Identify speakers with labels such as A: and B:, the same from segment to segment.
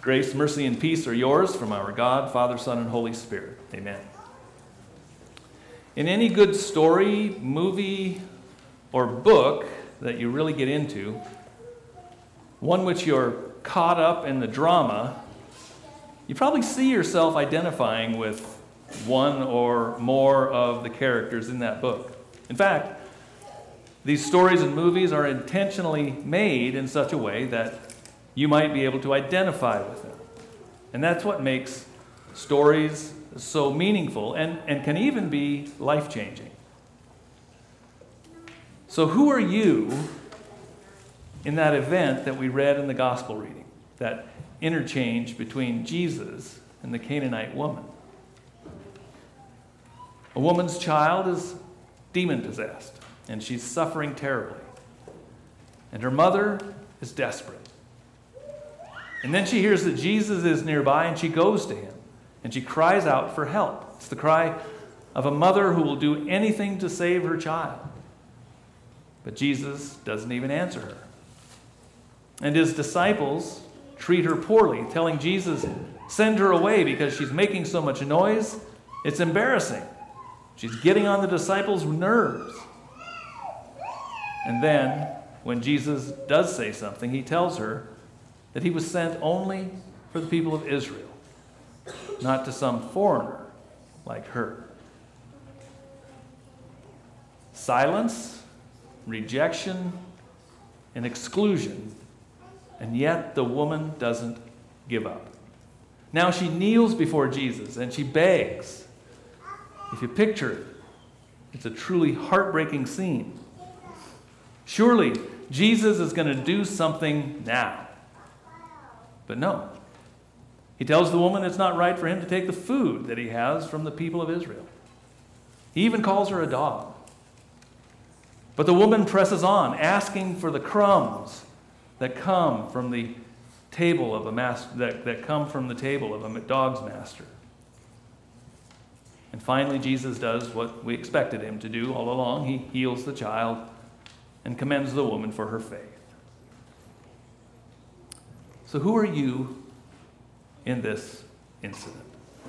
A: Grace, mercy, and peace are yours from our God, Father, Son, and Holy Spirit. Amen. In any good story, movie, or book that you really get into, one which you're caught up in the drama, you probably see yourself identifying with one or more of the characters in that book. In fact, these stories and movies are intentionally made in such a way that you might be able to identify with them. And that's what makes stories so meaningful and can even be life-changing. So who are you in that event that we read in the gospel reading, that interchange between Jesus and the Canaanite woman? A woman's child is demon-possessed, and she's suffering terribly. And her mother is desperate. And then she hears that Jesus is nearby, and she goes to him, and she cries out for help. It's the cry of a mother who will do anything to save her child. But Jesus doesn't even answer her. And his disciples treat her poorly, telling Jesus, send her away because she's making so much noise. It's embarrassing. She's getting on the disciples' nerves. And then, when Jesus does say something, he tells her that he was sent only for the people of Israel, not to some foreigner like her. Silence, rejection, and exclusion, and yet the woman doesn't give up. Now she kneels before Jesus and she begs. If you picture it, it's a truly heartbreaking scene. Surely Jesus is going to do something now. But no. He tells the woman it's not right for him to take the food that he has from the people of Israel. He even calls her a dog. But the woman presses on, asking for the crumbs that come from the table of a dog's master. And finally, Jesus does what we expected him to do all along. He heals the child and commends the woman for her faith. So who are you in this incident?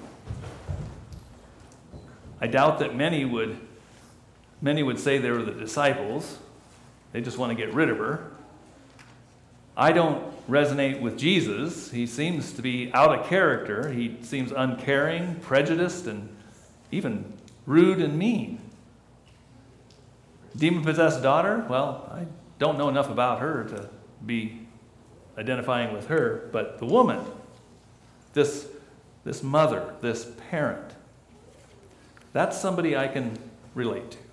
A: I doubt that many would say they were the disciples. They just want to get rid of her. I don't resonate with Jesus. He seems to be out of character. He seems uncaring, prejudiced, and even rude and mean. Demon-possessed daughter? Well, I don't know enough about her to be identifying with her, but the woman, this mother, this parent, that's somebody I can relate to.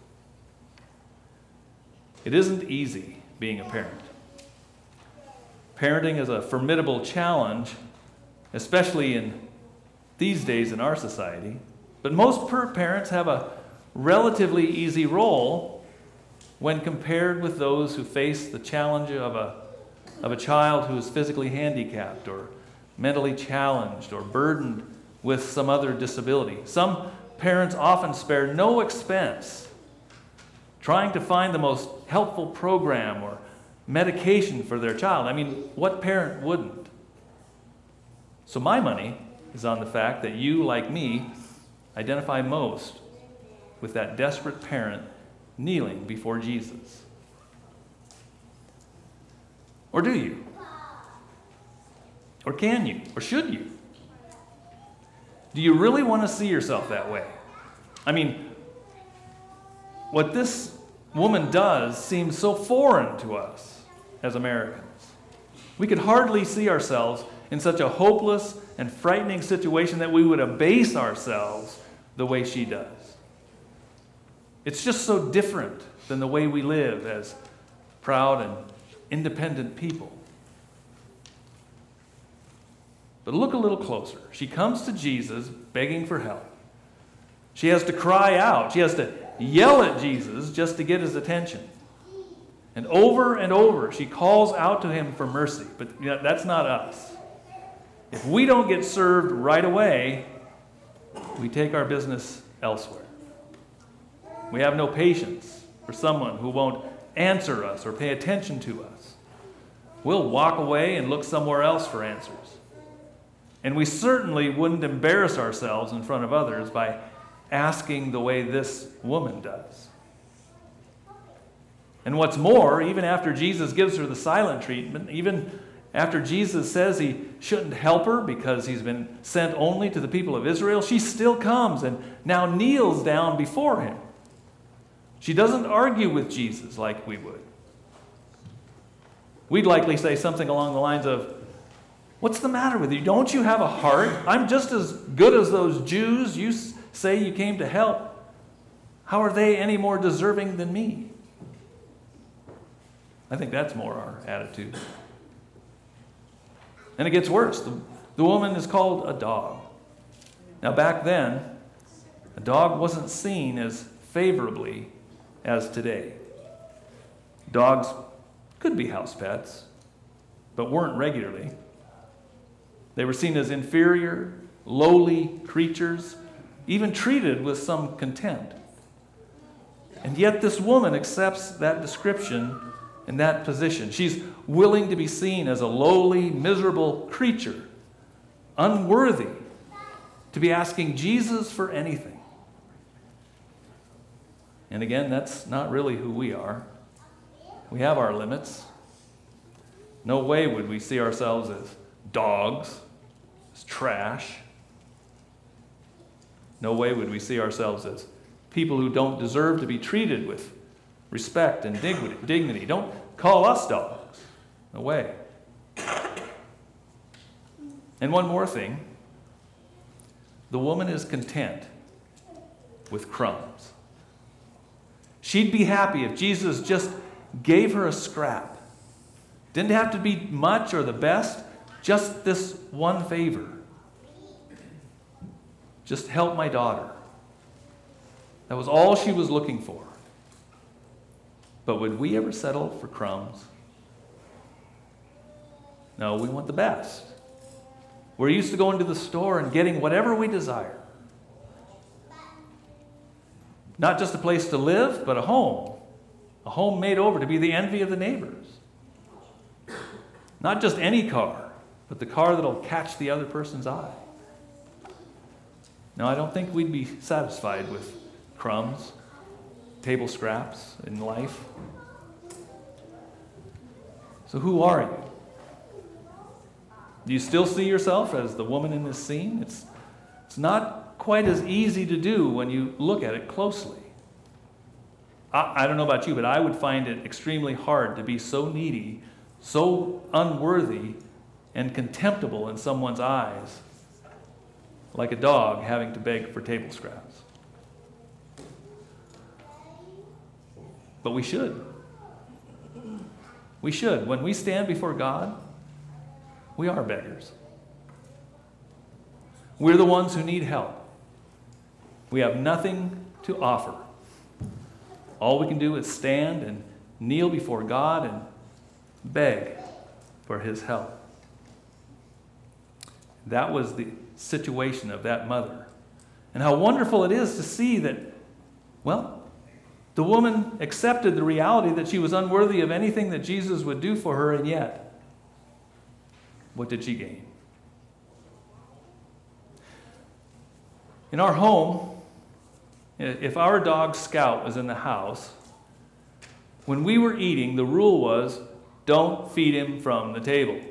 A: It isn't easy being a parent. Parenting is a formidable challenge, especially in these days in our society, but most parents have a relatively easy role when compared with those who face the challenge of a child who is physically handicapped or mentally challenged or burdened with some other disability. Some parents often spare no expense trying to find the most helpful program or medication for their child. I mean, what parent wouldn't? So my money is on the fact that you, like me, identify most with that desperate parent kneeling before Jesus. Or do you? Or can you? Or should you? Do you really want to see yourself that way? I mean, what this woman does seems so foreign to us as Americans. We could hardly see ourselves in such a hopeless and frightening situation that we would abase ourselves the way she does. It's just so different than the way we live as proud and independent people. But look a little closer. She comes to Jesus begging for help. She has to cry out. She has to yell at Jesus just to get his attention. And over, she calls out to him for mercy. But that's not us. If we don't get served right away, we take our business elsewhere. We have no patience for someone who won't answer us or pay attention to us. We'll walk away and look somewhere else for answers. And we certainly wouldn't embarrass ourselves in front of others by asking the way this woman does. And what's more, even after Jesus gives her the silent treatment, even after Jesus says he shouldn't help her because he's been sent only to the people of Israel, she still comes and now kneels down before him. She doesn't argue with Jesus like we would. We'd likely say something along the lines of, "What's the matter with you? Don't you have a heart? I'm just as good as those Jews you say you came to help. How are they any more deserving than me?" I think that's more our attitude. And it gets worse. The woman is called a dog. Now back then, a dog wasn't seen as favorably as today. Dogs could be house pets, but weren't regularly. They were seen as inferior, lowly creatures, even treated with some contempt. And yet this woman accepts that description and that position. She's willing to be seen as a lowly, miserable creature, unworthy to be asking Jesus for anything. And again, that's not really who we are. We have our limits. No way would we see ourselves as dogs, as trash. No way would we see ourselves as people who don't deserve to be treated with respect and dignity. Don't call us dogs. No way. And one more thing. The woman is content with crumbs. She'd be happy if Jesus just gave her a scrap. Didn't have to be much or the best, just this one favor. Just help my daughter. That was all she was looking for. But would we ever settle for crumbs? No, we want the best. We're used to going to the store and getting whatever we desire. Not just a place to live, but a home. A home made over to be the envy of the neighbors. Not just any car, but the car that'll catch the other person's eye. No, I don't think we'd be satisfied with crumbs, table scraps in life. So who are you? Do you still see yourself as the woman in this scene? It's not quite as easy to do when you look at it closely. I don't know about you, but I would find it extremely hard to be so needy, so unworthy, and contemptible in someone's eyes, like a dog having to beg for table scraps. But we should. We should. When we stand before God, we are beggars. We're the ones who need help. We have nothing to offer. All we can do is stand and kneel before God and beg for his help. That was the situation of that mother. And how wonderful it is to see that, well, the woman accepted the reality that she was unworthy of anything that Jesus would do for her, and yet, what did she gain? In our home, if our dog Scout was in the house, when we were eating, the rule was, don't feed him from the table.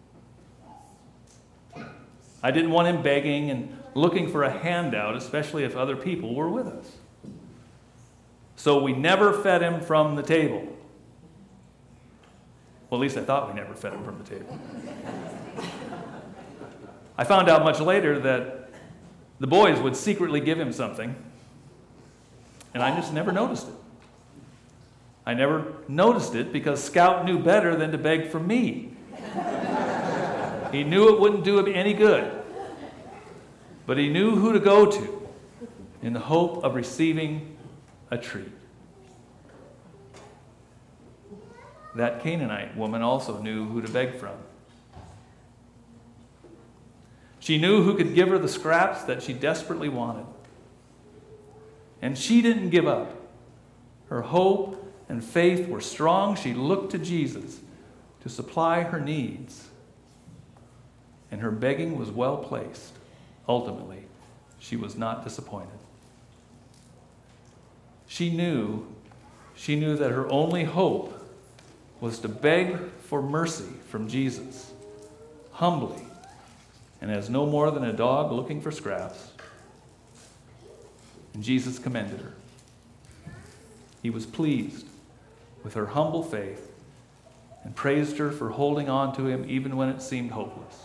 A: I didn't want him begging and looking for a handout, especially if other people were with us. So we never fed him from the table. Well, at least I thought we never fed him from the table. I found out much later that the boys would secretly give him something, and I just never noticed it. I never noticed it because Scout knew better than to beg from me. He knew it wouldn't do him any good, but he knew who to go to in the hope of receiving a treat. That Canaanite woman also knew who to beg from. She knew who could give her the scraps that she desperately wanted. And she didn't give up. Her hope and faith were strong. She looked to Jesus to supply her needs. and her begging was well placed. Ultimately, she was not disappointed. She knew that her only hope was to beg for mercy from Jesus, humbly, and as no more than a dog looking for scraps. And Jesus commended her. He was pleased with her humble faith and praised her for holding on to him even when it seemed hopeless.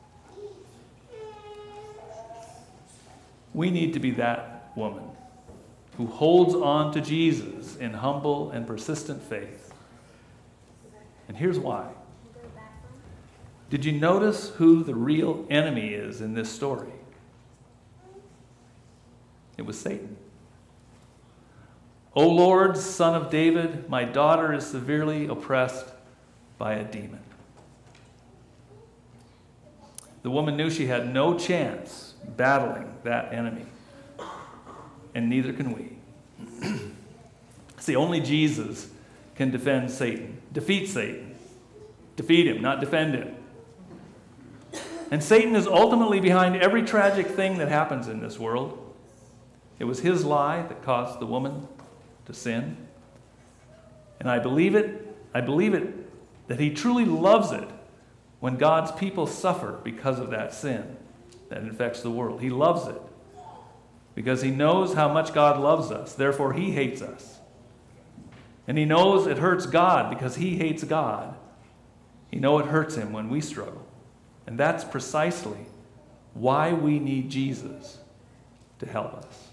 A: We need to be that woman who holds on to Jesus in humble and persistent faith. And here's why. Did you notice who the real enemy is in this story? It was Satan. O Lord, Son of David, my daughter is severely oppressed by a demon. The woman knew she had no chance battling that enemy, and neither can we. See, only Jesus can defeat Satan, defeat him, not defend him. And Satan is ultimately behind every tragic thing that happens in this world. It was his lie that caused the woman to sin. And I believe it that he truly loves it when God's people suffer because of that sin that infects the world. He loves it because he knows how much God loves us. Therefore, he hates us. And he knows it hurts God because he hates God. He knows it hurts him when we struggle. And that's precisely why we need Jesus to help us.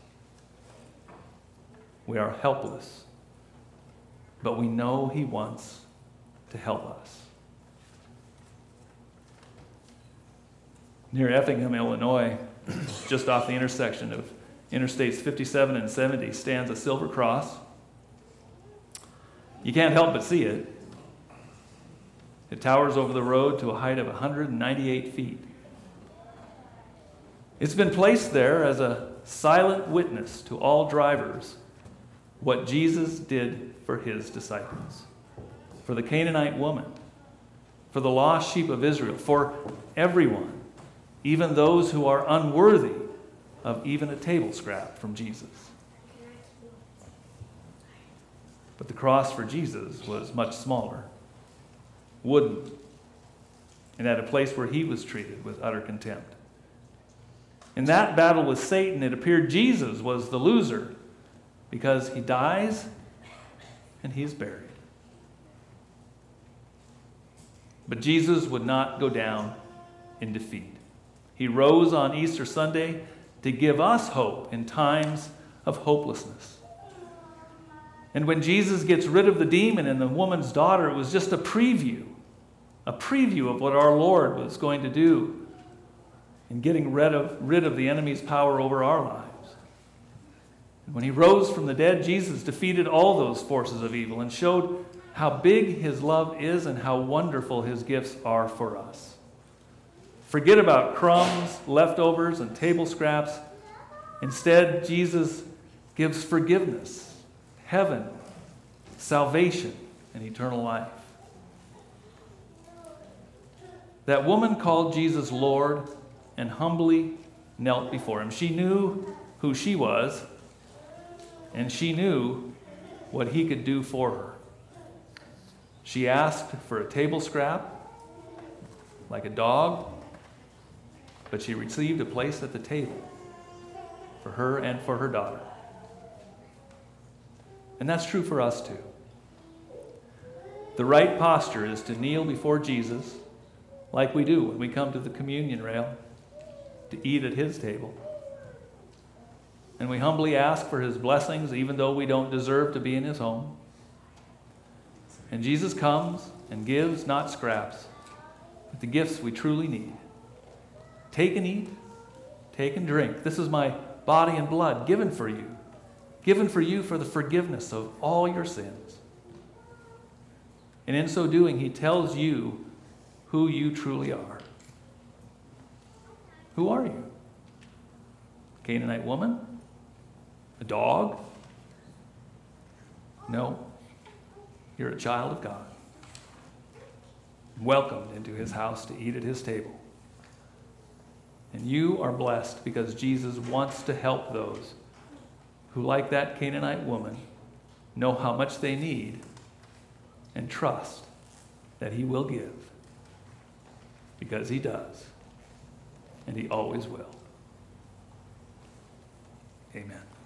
A: We are helpless, but we know he wants to help us. Near Effingham, Illinois, just off the intersection of Interstates 57 and 70, stands a silver cross. You can't help but see it. It towers over the road to a height of 198 feet. It's been placed there as a silent witness to all drivers what Jesus did for his disciples, for the Canaanite woman, for the lost sheep of Israel, for everyone, even those who are unworthy of even a table scrap from Jesus. But the cross for Jesus was much smaller, wooden, and at a place where he was treated with utter contempt. In that battle with Satan, it appeared Jesus was the loser because he dies and he is buried. But Jesus would not go down in defeat. He rose on Easter Sunday to give us hope in times of hopelessness. And when Jesus gets rid of the demon and the woman's daughter, it was just a preview of what our Lord was going to do in getting rid of the enemy's power over our lives. And when he rose from the dead, Jesus defeated all those forces of evil and showed how big his love is and how wonderful his gifts are for us. Forget about crumbs, leftovers, and table scraps. Instead, Jesus gives forgiveness, heaven, salvation, and eternal life. That woman called Jesus Lord and humbly knelt before him. She knew who she was, and she knew what he could do for her. She asked for a table scrap, like a dog, but she received a place at the table for her and for her daughter. And that's true for us too. The right posture is to kneel before Jesus, like we do when we come to the communion rail, to eat at his table. And we humbly ask for his blessings, even though we don't deserve to be in his home. And Jesus comes and gives not scraps, but the gifts we truly need. Take and eat, take and drink. This is my body and blood given for you for the forgiveness of all your sins. And in so doing, he tells you who you truly are. Who are you? Canaanite woman? A dog? No. You're a child of God, welcomed into his house to eat at his table. And you are blessed because Jesus wants to help those who, like that Canaanite woman, know how much they need and trust that he will give. Because he does. And he always will. Amen.